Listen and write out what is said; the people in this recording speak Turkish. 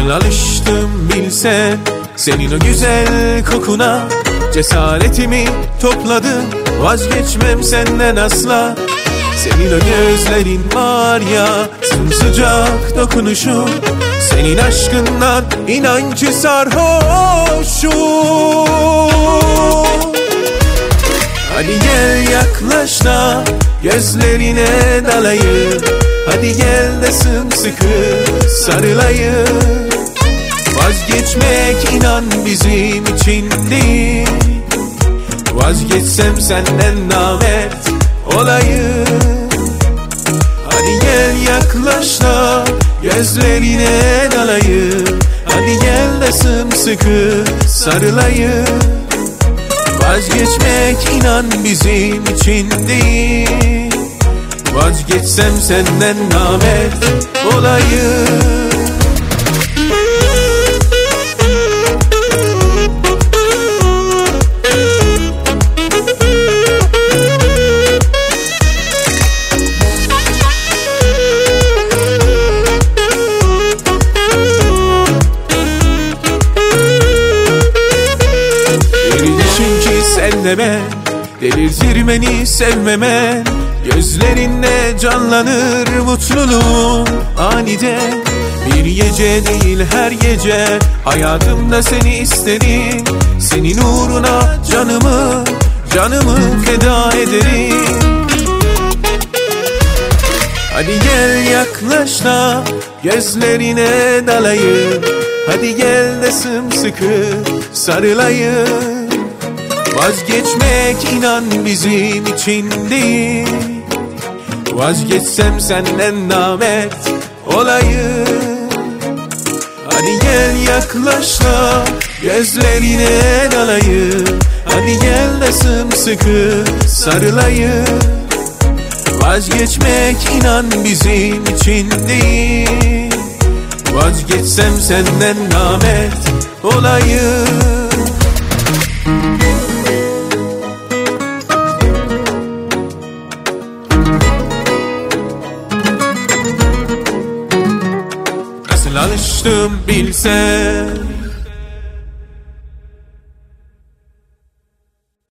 Nasıl alıştım bilsen senin o güzel kokuna. Cesaretimi topladım, vazgeçmem senden asla. Senin o gözlerin var ya, sımsıcak dokunuşun. Senin aşkından inan ki sarhoşum. Hadi gel yaklaş da gözlerine dalayım. Hadi gel de sımsıkı sarılayım. Vazgeçmek inan bizim için değil. Vazgeçsem senden namert olayım. Hadi gel yaklaş da gözlerine dalayım. Hadi gel de sımsıkı sarılayım. Vazgeçmek inan bizim için değil. Vazgeçsem senden namert olayım. Sevmeme, delirtir beni sevmemen. Gözlerinle canlanır mutluluğum aniden. Bir gece değil her gece hayatımda seni isterim. Senin uğruna canımı feda ederim. Hadi gel yaklaş da gözlerine dalayım. Hadi gel de sımsıkı sarılayım. Vazgeçmek inan bizim için değil. Vazgeçsem senden namert olayım. Hadi gel yaklaş da gözlerine dalayım. Hadi gel de sımsıkı sarılayım. Vazgeçmek inan bizim için değil. Vazgeçsem senden namert olayım. Nasıl alıştım bilsen